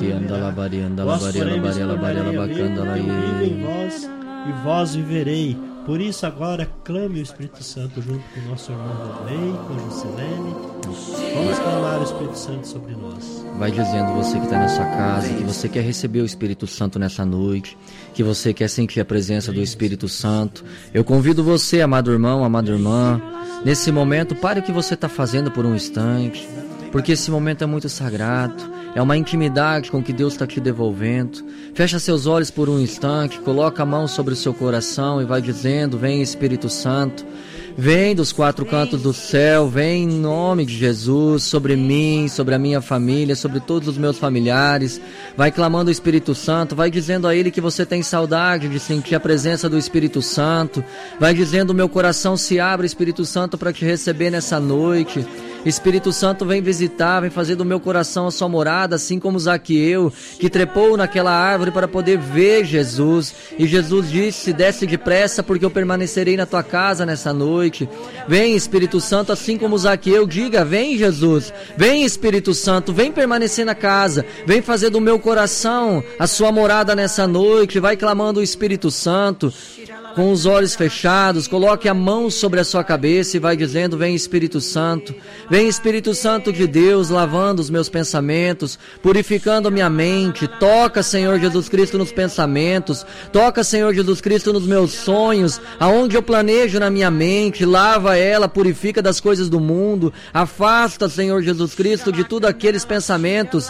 I: já não. Vós, porém, me escolherei a ver, porque eu vivo em vós e vós viverei. Por isso agora clame o Espírito Santo junto com o nosso irmão Rodney, com a Juscelene. Vamos clamar o Espírito Santo sobre nós.
K: Vai dizendo, você que está na sua casa, que você quer receber o Espírito Santo nessa noite, que você quer sentir a presença do Espírito Santo. Eu convido você, amado irmão, amada irmã, nesse momento, pare o que você está fazendo por um instante, porque esse momento é muito sagrado. É uma intimidade com que Deus está te devolvendo. Fecha seus olhos por um instante, coloca a mão sobre o seu coração e vai dizendo, vem Espírito Santo, vem dos quatro cantos do céu, vem em nome de Jesus, sobre mim, sobre a minha família, sobre todos os meus familiares. Vai clamando o Espírito Santo, vai dizendo a Ele que você tem saudade de sentir a presença do Espírito Santo. Vai dizendo, meu coração se abre, Espírito Santo, para te receber nessa noite. Espírito Santo, vem visitar, vem fazer do meu coração a sua morada, assim como Zaqueu, que trepou naquela árvore para poder ver Jesus. E Jesus disse, desce depressa, porque eu permanecerei na tua casa nessa noite. Vem, Espírito Santo, assim como Zaqueu, diga, vem Jesus, vem Espírito Santo, vem permanecer na casa, vem fazer do meu coração a sua morada nessa noite. Vai clamando o Espírito Santo, com os olhos fechados, coloque a mão sobre a sua cabeça e vai dizendo, vem Espírito Santo, vem Espírito Santo de Deus, lavando os meus pensamentos, purificando a minha mente. Toca, Senhor Jesus Cristo, nos pensamentos, toca, Senhor Jesus Cristo, nos meus sonhos, aonde eu planejo na minha mente, lava ela, purifica das coisas do mundo, afasta, Senhor Jesus Cristo, de tudo aqueles pensamentos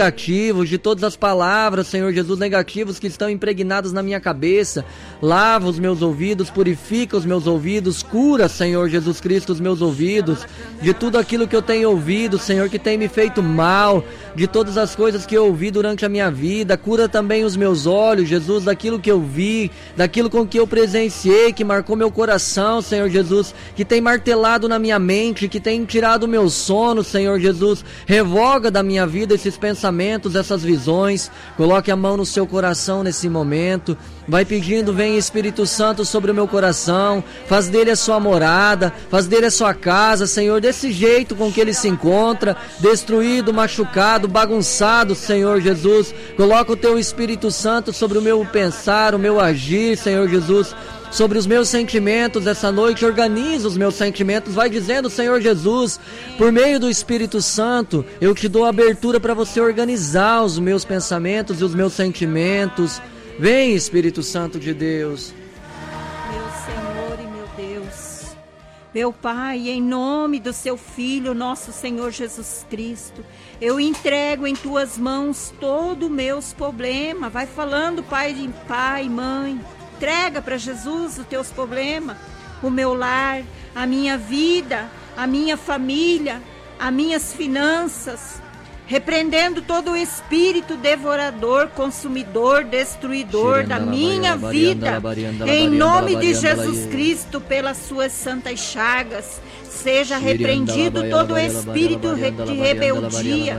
K: negativos, de todas as palavras, Senhor Jesus, negativos que estão impregnados na minha cabeça. Lava os meus ouvidos, purifica os meus ouvidos, cura, Senhor Jesus Cristo, os meus ouvidos, de tudo aquilo que eu tenho ouvido, Senhor, que tem me feito mal, de todas as coisas que eu ouvi durante a minha vida. Cura também os meus olhos, Jesus, daquilo que eu vi, daquilo com que eu presenciei, que marcou meu coração, Senhor Jesus, que tem martelado na minha mente, que tem tirado o meu sono, Senhor Jesus. Revoga da minha vida esses pensamentos, essas visões. Coloque a mão no seu coração nesse momento. Vai pedindo, vem Espírito Santo sobre o meu coração, faz dele a sua morada, faz dele a sua casa, Senhor, desse jeito com que ele se encontra, destruído, machucado, bagunçado, Senhor Jesus. Coloca o teu Espírito Santo sobre o meu pensar, o meu agir, Senhor Jesus, sobre os meus sentimentos essa noite. Organiza os meus sentimentos, vai dizendo, Senhor Jesus, por meio do Espírito Santo, eu te dou abertura para você organizar os meus pensamentos e os meus sentimentos. Vem, Espírito Santo de Deus.
J: Meu Senhor e meu Deus, meu Pai, em nome do seu Filho, nosso Senhor Jesus Cristo, eu entrego em tuas mãos todo o meus problemas. Vai falando, pai, mãe, entrega para Jesus os teus problemas, o meu lar, a minha vida, a minha família, as minhas finanças, repreendendo todo o espírito devorador, consumidor, destruidor da minha vida, em nome de Jesus Cristo, pelas suas santas chagas. Seja repreendido todo o espírito de rebeldia,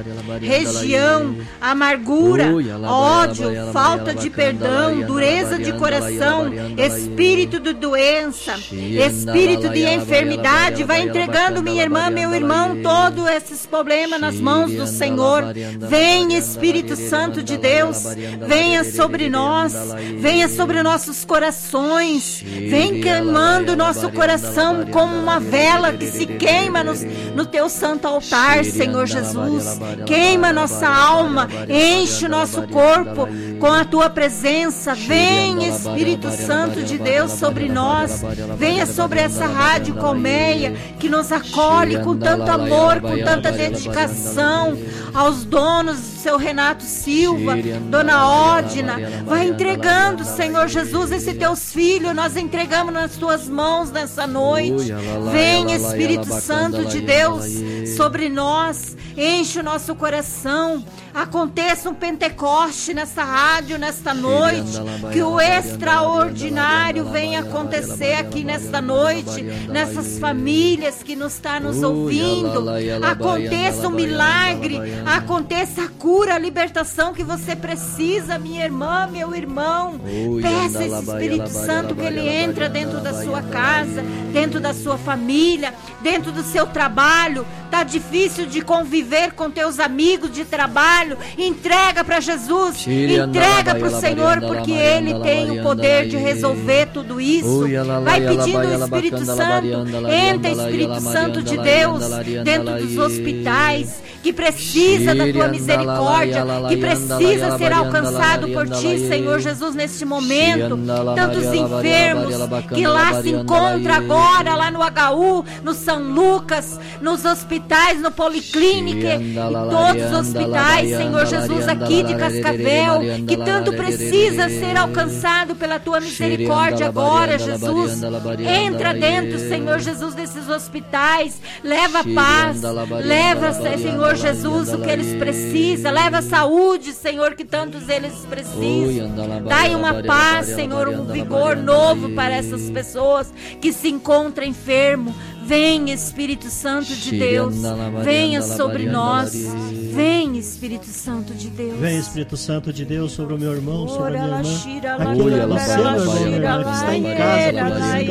J: região, amargura, ódio, falta de perdão, dureza de coração, espírito de doença, espírito de enfermidade. Vai entregando, minha irmã, meu irmão, todos esses problemas nas mãos do Senhor. Vem, Espírito Santo de Deus, venha sobre nós, venha sobre nossos corações, vem queimando nosso coração como uma vela que se queima no teu santo altar, Senhor Jesus. Queima nossa alma, enche o nosso corpo com a tua presença. Vem, Espírito Santo de Deus, sobre nós. Venha sobre essa Rádio Colmeia, que nos acolhe com tanto amor, com tanta dedicação. Aos donos, seu Renato Silva, Dona Ódina, vai entregando, Senhor Jesus, esses teus filhos, nós entregamos nas tuas mãos nessa noite. Vem, Espírito Santo de Deus, sobre nós, enche o nosso coração. Aconteça um Pentecoste nessa rádio, nesta noite, que o extraordinário venha acontecer aqui nesta noite, nessas famílias que nos estão nos ouvindo. Aconteça um milagre, aconteça a cura, a libertação que você precisa, minha irmã, meu irmão. Peça esse Espírito Santo que ele entra dentro da sua casa, dentro da sua família, dentro do seu trabalho. Tá difícil de conviver com teus amigos de trabalho? Entrega para Jesus, entrega para o Senhor, porque Ele tem o poder de resolver tudo isso. Vai pedindo o Espírito Santo, entra, Espírito Santo de Deus, dentro dos hospitais, que precisa da tua misericórdia, que precisa ser alcançado por ti, Senhor Jesus, neste momento. Tantos enfermos que lá se encontram agora, lá no HU, no São Lucas, nos hospitais, no Policlínica e todos os hospitais, Senhor Jesus, aqui de Cascavel, que tanto precisa ser alcançado pela tua misericórdia agora, Jesus. Entra dentro, Senhor Jesus, desses hospitais, leva paz, leva, Senhor Jesus, o que eles precisam, leva saúde, Senhor, que tantos eles precisam. Dai uma paz, Senhor, um vigor novo para essas pessoas que se encontram enfermos. Vem, Espírito Santo de Deus, venha sobre nós. Vem, Espírito Santo de Deus.
I: Vem, Espírito Santo de Deus, sobre o meu irmão, sobre a minha irmã. Aqui você, meu irmão, minha irmã, que está em casa,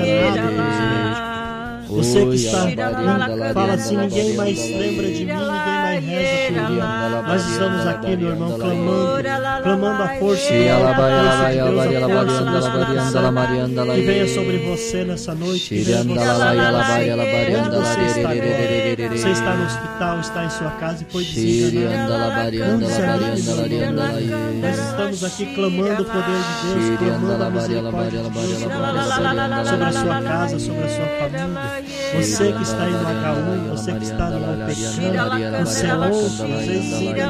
I: desenganado. Você que está, fala assim, ninguém mais lembra de mim, ninguém mais reza por mim. Nós estamos aqui, meu irmão, clamando a força de Deus, que venha sobre você nessa noite, que venha onde você está agora. Você está no hospital, está em sua casa e foi desenganado. Nós estamos aqui clamando o poder de Deus, clamando a misericórdia de Deus sobre a sua casa, sobre a sua família. Você que está aí no HU, você que está no UPC, você você ouve, às vezes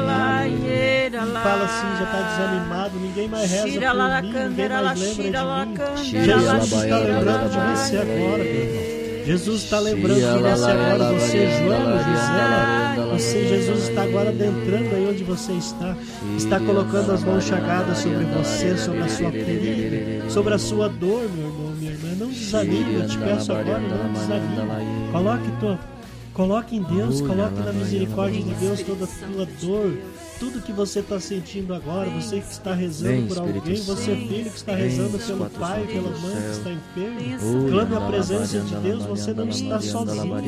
I: fala assim, já está desanimado, ninguém mais reza por mim, ninguém mais lembra de mim. Jesus está lembrando de você agora, meu irmão. Jesus está lembrando de você agora, você, Joana, Gisela, você, Jesus está agora adentrando aí onde você está colocando as mãos chagadas sobre você, sobre a sua ferida, sobre a sua dor, meu irmão, minha irmã. Não desanime, eu te peço agora, não desanime. Coloque em Deus, coloque na misericórdia de Deus toda a tua dor, tudo que você está sentindo agora, você que está rezando por alguém, você filho que está rezando pelo pai, pela mãe que está enfermo, clame a presença de Deus, você não está sozinho,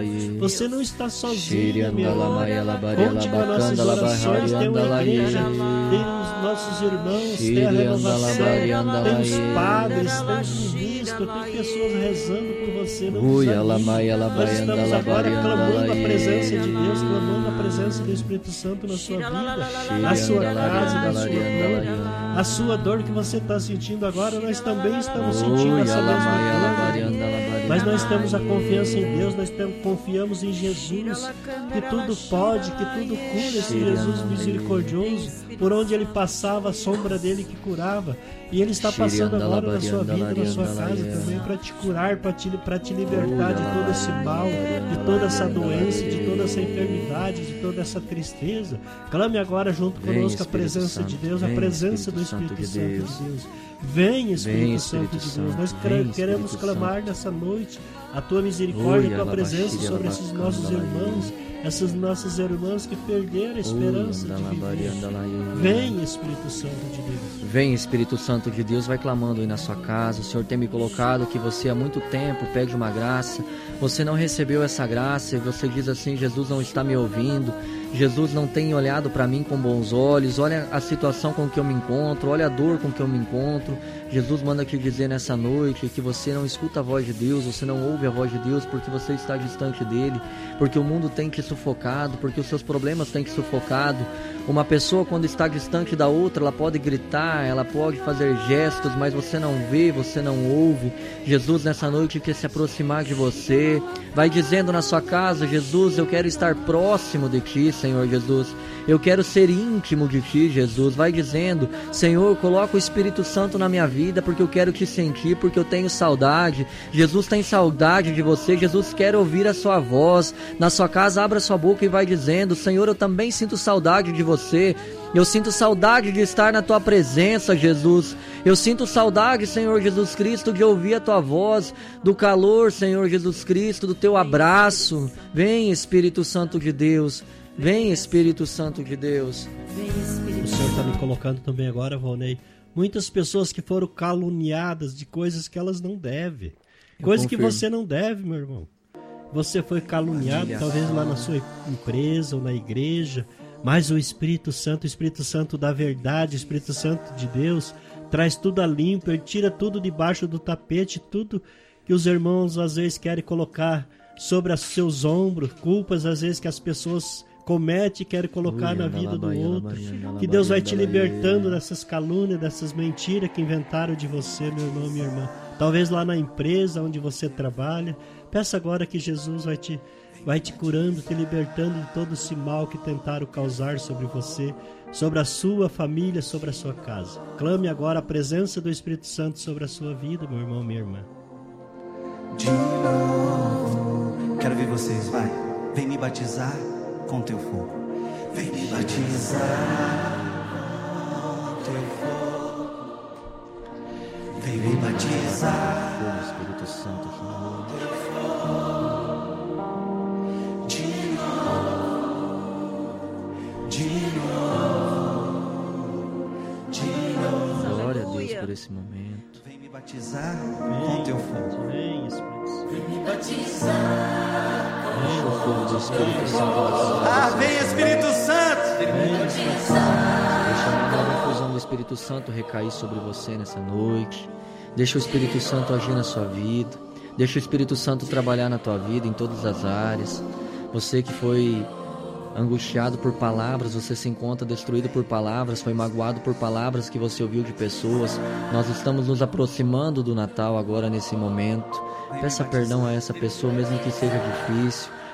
I: você não está sozinho, meu irmão. Conte com as nossas orações, tem uma igreja, tem os nossos irmãos, tem a renovação, tem os padres, tem os ministros, tem pessoas rezando por você, não desanime. Nós estamos agora clamando a presença de Deus, clamando a presença do Espírito Santo na sua vida, na sua casa, na sua dor. A sua dor que você está sentindo agora, nós também estamos sentindo essa mesma dor. Mas nós temos a confiança em Deus, nós confiamos em Jesus, que tudo pode, que tudo cura, esse Jesus misericordioso. Por onde ele passava, a sombra dele que curava. E ele está passando agora na sua vida, na sua casa também, para te curar, para te libertar de todo esse mal, de toda essa doença, de toda essa enfermidade, de toda essa tristeza. Clame agora junto conosco a presença de Deus, a presença do Espírito Santo de Deus. Vem, Espírito Santo de Deus. Nós queremos clamar nessa noite a tua misericórdia, a tua presença sobre esses nossos irmãos, essas nossas irmãs que perderam a esperança de viver. Vem, Espírito Santo de Deus.
K: Vem, Espírito Santo de Deus, vai clamando aí na sua casa. O Senhor tem me colocado que você há muito tempo pede uma graça, você não recebeu essa graça e você diz assim: Jesus não está me ouvindo, Jesus não tem olhado para mim com bons olhos, olha a situação com que eu me encontro, olha a dor com que eu me encontro. Jesus manda te dizer nessa noite que você não escuta a voz de Deus, você não ouve a voz de Deus porque você está distante dele, porque o mundo tem te sufocado, porque os seus problemas têm te sufocado. Uma pessoa, quando está distante da outra, ela pode gritar, ela pode fazer gestos, mas você não vê, você não ouve. Jesus nessa noite quer se aproximar de você, vai dizendo na sua casa: Jesus, eu quero estar próximo de ti, Senhor Jesus, eu quero ser íntimo de ti, Jesus. Vai dizendo: Senhor, coloca o Espírito Santo na minha vida, porque eu quero te sentir, porque eu tenho saudade. Jesus tem saudade de você, Jesus quer ouvir a sua voz. Na sua casa, abra sua boca e vai dizendo: Senhor, eu também sinto saudade de você, eu sinto saudade de estar na tua presença, Jesus. Eu sinto saudade, Senhor Jesus Cristo, de ouvir a tua voz, do calor, Senhor Jesus Cristo, do teu abraço. Vem, Espírito Santo de Deus. Vem, Espírito Santo de Deus.
I: O Senhor está me colocando também agora, Valnei, muitas pessoas que foram caluniadas de coisas que elas não devem. Coisas que você não deve, meu irmão. Você foi caluniado, talvez lá na sua empresa ou na igreja, mas o Espírito Santo da verdade, o Espírito Santo de Deus, traz tudo a limpo, ele tira tudo debaixo do tapete, tudo que os irmãos às vezes querem colocar sobre os seus ombros, culpas às vezes que as pessoas cometem e querem colocar na vida do outro. Que Deus vai te libertando dessas calúnias, dessas mentiras que inventaram de você, meu irmão, minha irmã. Talvez lá na empresa onde você trabalha. Peça agora que Jesus vai te curando, te libertando de todo esse mal que tentaram causar sobre você, sobre a sua família, sobre a sua casa. Clame agora a presença do Espírito Santo sobre a sua vida, meu irmão, minha irmã.
O: De novo, quero ver vocês, vai. Vem me batizar com teu fogo. Vem me batizar com teu fogo. Vem me batizar
K: com o Espírito Santo,
O: com teu fogo.
K: Glória a Deus por esse momento.
O: Vem me batizar com teu fogo.
I: Vem, Espírito Santo.
O: Vem me batizar
K: com o fogo do Espírito Santo.
O: Ah, vem Espírito Santo.
K: Vem me batizar. Deixa a nova infusão do Espírito Santo recair sobre você nessa noite. Deixa o Espírito Santo agir na sua vida. Deixa o Espírito Santo trabalhar na tua vida em todas as áreas. Você que foi angustiado por palavras, você se encontra destruído por palavras, foi magoado por palavras que você ouviu de pessoas. Nós estamos nos aproximando do Natal agora nesse momento. Peça perdão a essa pessoa, mesmo que seja difícil.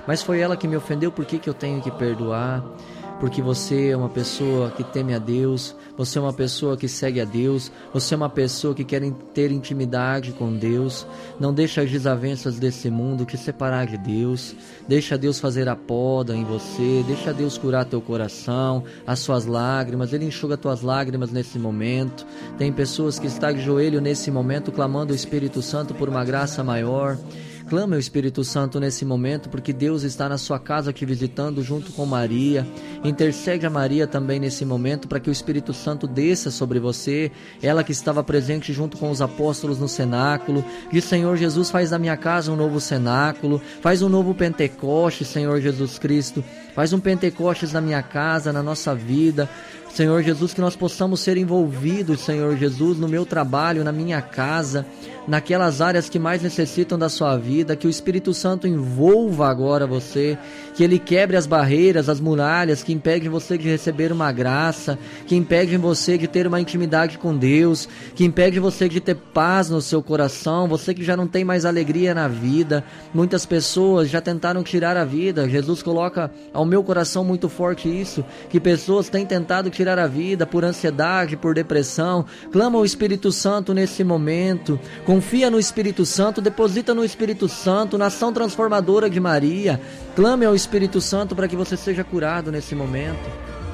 K: Mas foi ela que me ofendeu, por que eu tenho que perdoar? Porque você é uma pessoa que teme a Deus, você é uma pessoa que segue a Deus, você é uma pessoa que quer ter intimidade com Deus. Não deixa as desavenças desse mundo te separar de Deus. Deixa Deus fazer a poda em você, deixa Deus curar teu coração, as suas lágrimas. Ele enxuga tuas lágrimas nesse momento. Tem pessoas que estão de joelho nesse momento clamando o Espírito Santo por uma graça maior. Clama o Espírito Santo nesse momento, porque Deus está na sua casa te visitando junto com Maria. Intercede a Maria também nesse momento para que o Espírito Santo desça sobre você. Ela que estava presente junto com os apóstolos no cenáculo. Diz: Senhor Jesus, faz da minha casa um novo cenáculo. Faz um novo Pentecoste, Senhor Jesus Cristo. Faz um Pentecostes na minha casa, na nossa vida. Senhor Jesus, que nós possamos ser envolvidos, Senhor Jesus, no meu trabalho, na minha casa, naquelas áreas que mais necessitam da sua vida. Que o Espírito Santo envolva agora você, que Ele quebre as barreiras, as muralhas que impedem você de receber uma graça, que impedem você de ter uma intimidade com Deus, que impedem você de ter paz no seu coração, você que já não tem mais alegria na vida. Muitas pessoas já tentaram tirar a vida. Jesus coloca ao meu coração muito forte isso, que pessoas têm tentado tirar a vida por ansiedade, por depressão. Clama ao Espírito Santo nesse momento, confia no Espírito Santo, deposita no Espírito Santo, na ação transformadora de Maria. Clame ao Espírito Santo para que você seja curado nesse momento.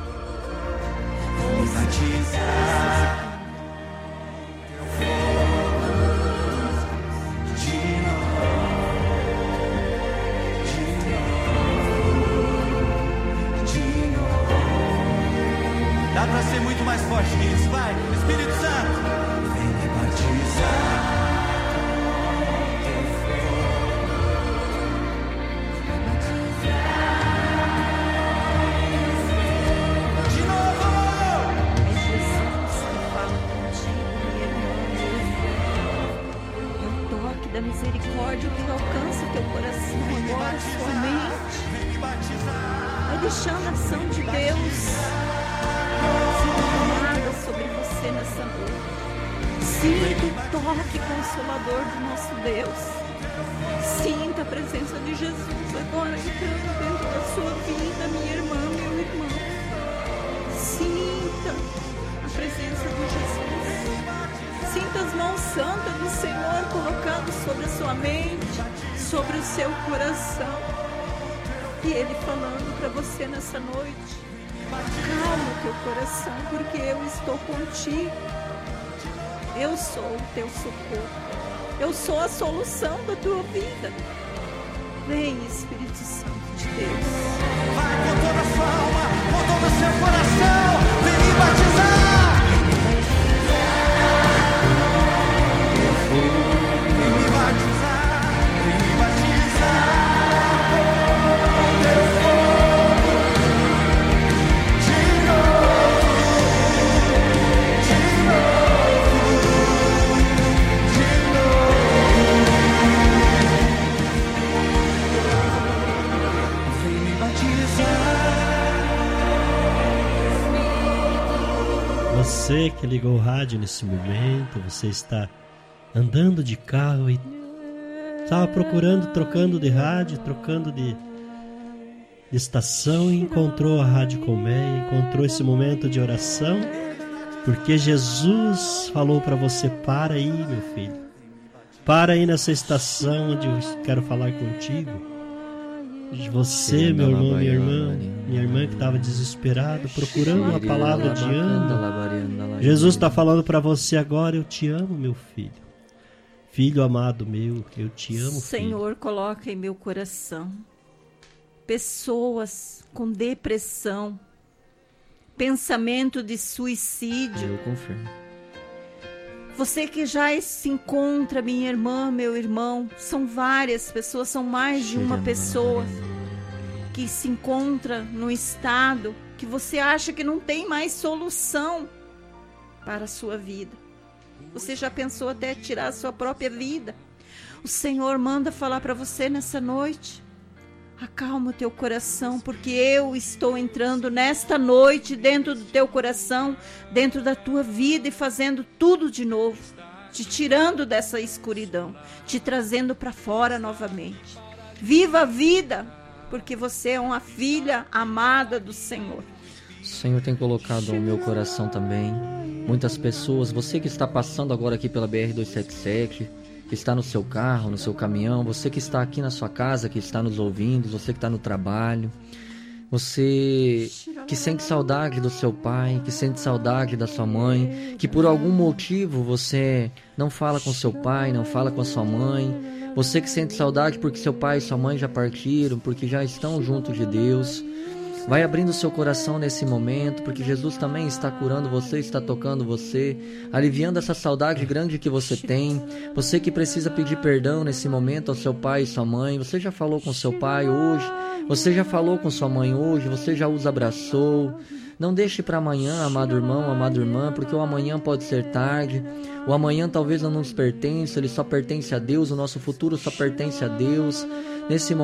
O: Dá pra ser muito mais forte que isso, vai, Espírito Santo. Vem me batizar. De novo!
J: É Jesus que fala contigo, minha irmã, meu irmão. É o toque da misericórdia que alcança teu coração agora, sua mente. Vai deixando a ação de Deus sobre você nessa noite. Sinta o toque consolador do nosso Deus. Sinta a presença de Jesus agora entrando dentro da sua vida, minha irmã, meu irmão. Sinta a presença de Jesus. Sinta as mãos santas do Senhor colocando sobre a sua mente, sobre o seu coração. E Ele falando para você nessa noite: calma o teu coração, porque eu estou contigo. Eu sou o teu socorro. Eu sou a solução da tua vida. Vem, Espírito Santo de Deus.
O: Vai com toda a sua alma, com todo o seu coração. Vem me batizar. Vem me batizar. Vem me batizar.
I: Você que ligou o rádio nesse momento, você está andando de carro e estava procurando, trocando de rádio, trocando de estação, e encontrou a Rádio Colmeia, encontrou esse momento de oração, porque Jesus falou para você: para aí, meu filho, para aí nessa estação onde eu quero falar contigo. Você, meu irmão, minha irmã que estava desesperado, procurando uma palavra de ânimo. Jesus está falando para você agora: eu te amo, meu filho. Filho amado meu, eu te amo,
J: Senhor,
I: filho.
J: coloca em meu coração pessoas com depressão, pensamento de suicídio.
K: Eu confirmo.
J: Você que já se encontra, minha irmã, meu irmão, são várias pessoas, são mais de uma pessoa que se encontra no estado que você acha que não tem mais solução para a sua vida. Você já pensou até tirar a sua própria vida. O Senhor manda falar para você nessa noite: acalma o teu coração, porque eu estou entrando nesta noite dentro do teu coração, dentro da tua vida, e fazendo tudo de novo, te tirando dessa escuridão, te trazendo para fora novamente. Viva a vida, porque você é uma filha amada do Senhor.
K: O Senhor tem colocado no meu coração também muitas pessoas, você que está passando agora aqui pela BR-277, que está no seu carro, no seu caminhão, você que está aqui na sua casa, que está nos ouvindo, você que está no trabalho, você que sente saudade do seu pai, que sente saudade da sua mãe, que por algum motivo você não fala com seu pai, não fala com a sua mãe, você que sente saudade porque seu pai e sua mãe já partiram, porque já estão junto de Deus. Vai abrindo o seu coração nesse momento, porque Jesus também está curando você, está tocando você, aliviando essa saudade grande que você tem. Você que precisa pedir perdão nesse momento ao seu pai e sua mãe. Você já falou com seu pai hoje, você já falou com sua mãe hoje, você já os abraçou. Não deixe para amanhã, amado irmão, amada irmã, porque o amanhã pode ser tarde. O amanhã talvez não nos pertence, ele só pertence a Deus, o nosso futuro só pertence a Deus. Nesse momento,